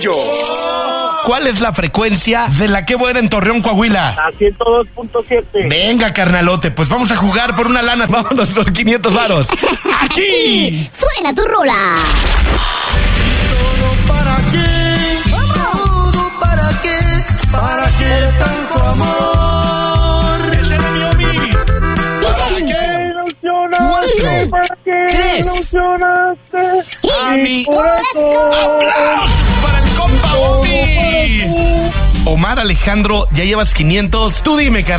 ¿Cuál es la frecuencia de la que buena en Torreón, Coahuila? A 102.7. Venga, carnalote, pues vamos a jugar por una lana. Vámonos por 500 varos. ¡Aquí! ¡Suena tu rola! ¿Todo para qué? ¿Todo para qué? ¿Para qué tanto amor? ¡Échale, mi Omi! ¿Para qué? Ilusionaste, ¿para qué 3. ilusionaste? ¡A mi corazón! ¡Aplausos para el compa Omi! Omar Alejandro, ya llevas 500. Tú dime, carnal.